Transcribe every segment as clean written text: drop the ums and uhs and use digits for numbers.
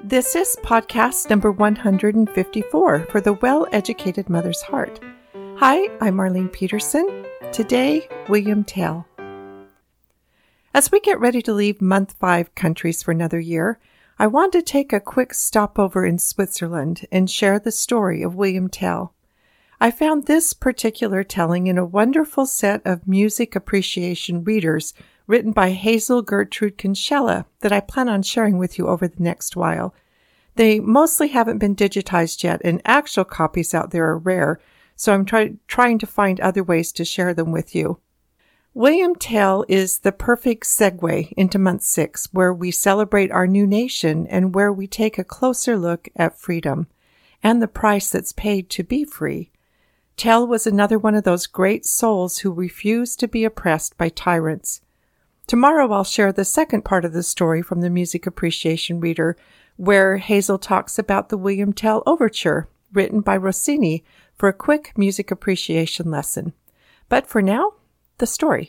This is podcast number 154 for the Well-Educated Mother's Heart. Hi, I'm Marlene Peterson. Today, William Tell. As we get ready to leave month 5 countries for another year, I want to take a quick stopover in Switzerland and share the story of William Tell. I found this particular telling in a wonderful set of music appreciation readers written by Hazel Gertrude Kinsella that I plan on sharing with you over the next while. They mostly haven't been digitized yet, and actual copies out there are rare, so I'm trying to find other ways to share them with you. William Tell is the perfect segue into month 6, where we celebrate our new nation and where we take a closer look at freedom and the price that's paid to be free. Tell was another one of those great souls who refused to be oppressed by tyrants. Tomorrow I'll share the second part of the story from the Music Appreciation Reader, where Hazel talks about the William Tell Overture, written by Rossini, for a quick music appreciation lesson. But for now, the story.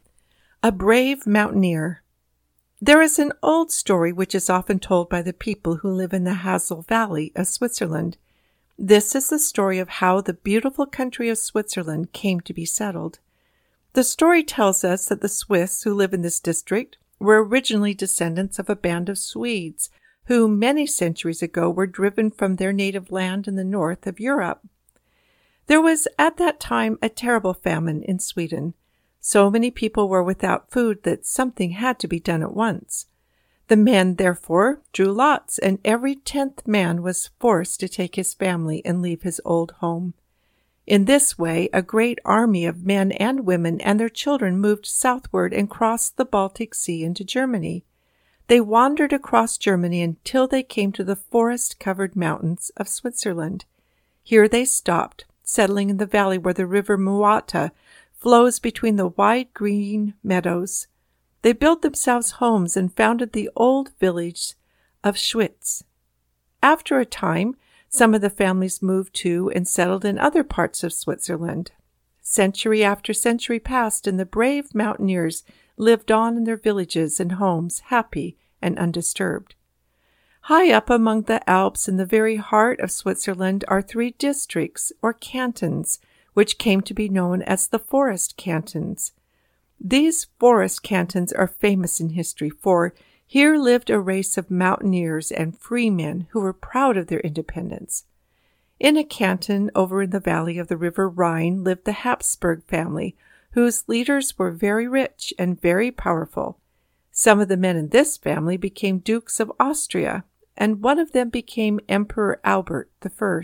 A Brave Mountaineer. There is an old story which is often told by the people who live in the Hasel Valley of Switzerland. This is the story of how the beautiful country of Switzerland came to be settled. The story tells us that the Swiss who live in this district were originally descendants of a band of Swedes who many centuries ago were driven from their native land in the north of Europe. There was at that time a terrible famine in Sweden. So many people were without food that something had to be done at once. The men, therefore, drew lots, and every 10th man was forced to take his family and leave his old home. In this way, a great army of men and women and their children moved southward and crossed the Baltic Sea into Germany. They wandered across Germany until they came to the forest-covered mountains of Switzerland. Here they stopped, settling in the valley where the river Muata flows between the wide green meadows. They built themselves homes and founded the old village of Schwyz. After a time, some of the families moved to and settled in other parts of Switzerland. Century after century passed, and the brave mountaineers lived on in their villages and homes, happy and undisturbed. High up among the Alps in the very heart of Switzerland are 3 districts, or cantons, which came to be known as the Forest Cantons. These forest cantons are famous in history, for here lived a race of mountaineers and free men who were proud of their independence. In a canton over in the valley of the river Rhine lived the Habsburg family, whose leaders were very rich and very powerful. Some of the men in this family became dukes of Austria, and one of them became Emperor Albert I.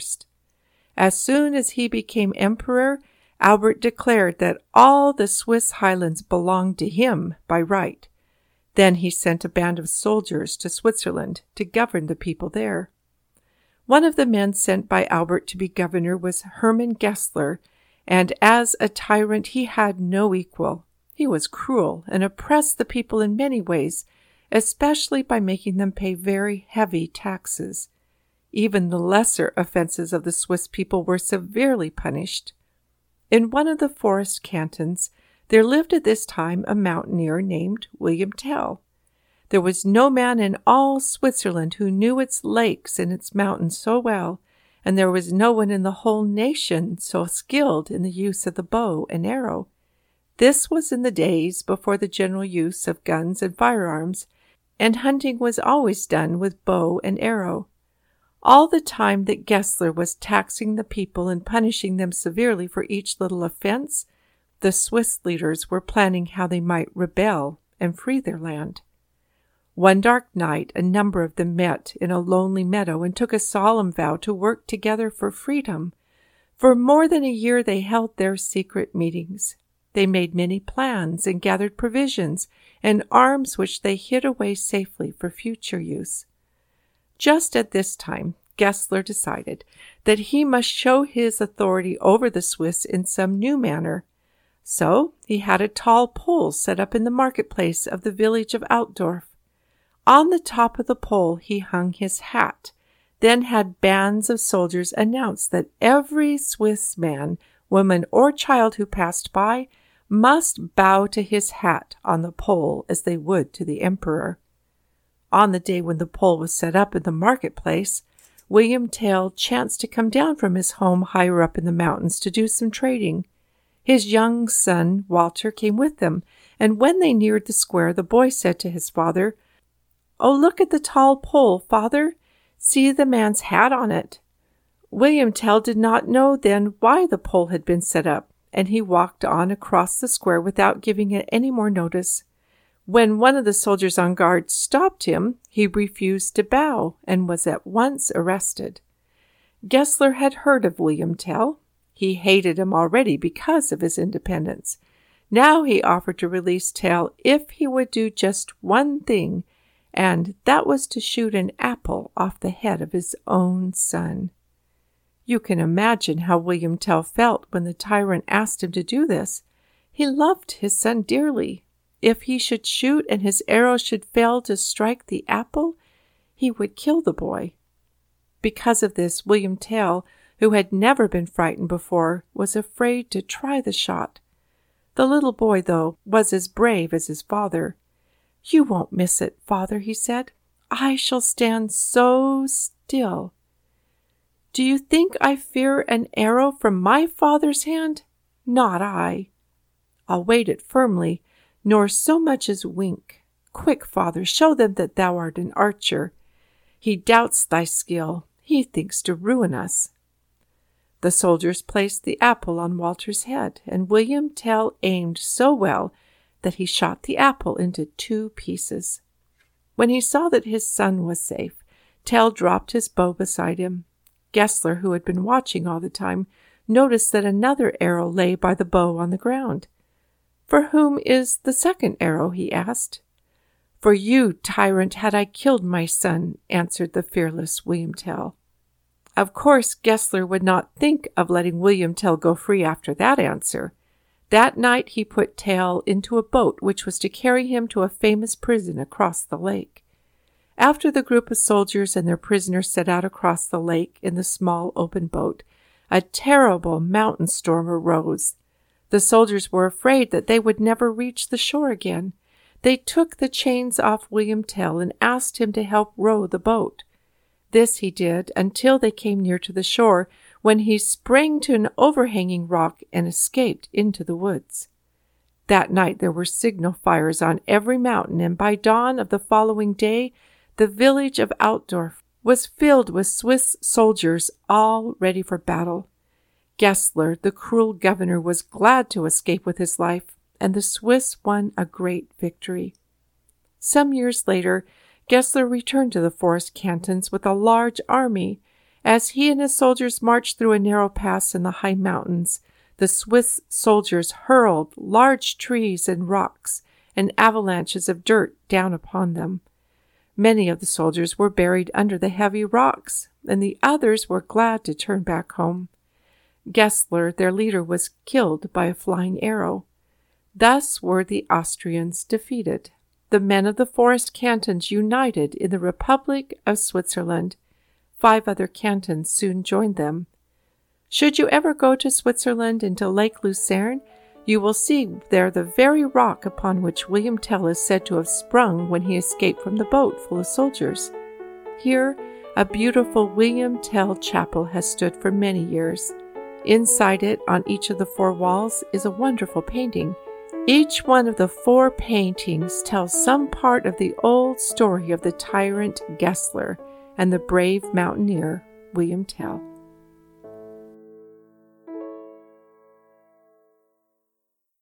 As soon as he became emperor, Albert declared that all the Swiss highlands belonged to him by right. Then he sent a band of soldiers to Switzerland to govern the people there. One of the men sent by Albert to be governor was Hermann Gessler, and as a tyrant he had no equal. He was cruel and oppressed the people in many ways, especially by making them pay very heavy taxes. Even the lesser offenses of the Swiss people were severely punished. In one of the forest cantons, there lived at this time a mountaineer named William Tell. There was no man in all Switzerland who knew its lakes and its mountains so well, and there was no one in the whole nation so skilled in the use of the bow and arrow. This was in the days before the general use of guns and firearms, and hunting was always done with bow and arrow. All the time that Gessler was taxing the people and punishing them severely for each little offense, the Swiss leaders were planning how they might rebel and free their land. One dark night, a number of them met in a lonely meadow and took a solemn vow to work together for freedom. For more than a year they held their secret meetings. They made many plans and gathered provisions and arms which they hid away safely for future use. Just at this time, Gessler decided that he must show his authority over the Swiss in some new manner. So he had a tall pole set up in the marketplace of the village of Altdorf. On the top of the pole he hung his hat, then had bands of soldiers announce that every Swiss man, woman, or child who passed by must bow to his hat on the pole as they would to the emperor. On the day when the pole was set up in the marketplace, William Tell chanced to come down from his home higher up in the mountains to do some trading. His young son, Walter, came with them, and when they neared the square, the boy said to his father, "Oh, look at the tall pole, father. See the man's hat on it." William Tell did not know then why the pole had been set up, and he walked on across the square without giving it any more notice. When one of the soldiers on guard stopped him, he refused to bow and was at once arrested. Gessler had heard of William Tell. He hated him already because of his independence. Now he offered to release Tell if he would do just one thing, and that was to shoot an apple off the head of his own son. You can imagine how William Tell felt when the tyrant asked him to do this. He loved his son dearly. If he should shoot and his arrow should fail to strike the apple, he would kill the boy. Because of this, William Tell, who had never been frightened before, was afraid to try the shot. The little boy, though, was as brave as his father. "You won't miss it, father," he said. "I shall stand so still." "Do you think I fear an arrow from my father's hand? Not I. I'll wait it firmly, nor so much as wink. Quick, father, show them that thou art an archer. He doubts thy skill. He thinks to ruin us." The soldiers placed the apple on Walter's head, and William Tell aimed so well that he shot the apple into 2 pieces. When he saw that his son was safe, Tell dropped his bow beside him. Gessler, who had been watching all the time, noticed that another arrow lay by the bow on the ground. "For whom is the second arrow?" he asked. "For you, tyrant, had I killed my son," answered the fearless William Tell. Of course, Gessler would not think of letting William Tell go free after that answer. That night he put Tell into a boat which was to carry him to a famous prison across the lake. After the group of soldiers and their prisoners set out across the lake in the small open boat, a terrible mountain storm arose. The soldiers were afraid that they would never reach the shore again. They took the chains off William Tell and asked him to help row the boat. This he did until they came near to the shore, when he sprang to an overhanging rock and escaped into the woods. That night there were signal fires on every mountain, and by dawn of the following day the village of Altdorf was filled with Swiss soldiers, all ready for battle. Gessler, the cruel governor, was glad to escape with his life, and the Swiss won a great victory. Some years later, Gessler returned to the forest cantons with a large army. As he and his soldiers marched through a narrow pass in the high mountains, the Swiss soldiers hurled large trees and rocks and avalanches of dirt down upon them. Many of the soldiers were buried under the heavy rocks, and the others were glad to turn back home. Gessler, their leader, was killed by a flying arrow. Thus were the Austrians defeated. The men of the forest cantons united in the Republic of Switzerland. 5 other cantons soon joined them. Should you ever go to Switzerland and to Lake Lucerne, you will see there the very rock upon which William Tell is said to have sprung when he escaped from the boat full of soldiers. Here, a beautiful William Tell chapel has stood for many years. Inside it, on each of the 4 walls, is a wonderful painting. Each one of the 4 paintings tells some part of the old story of the tyrant Gessler and the brave mountaineer William Tell.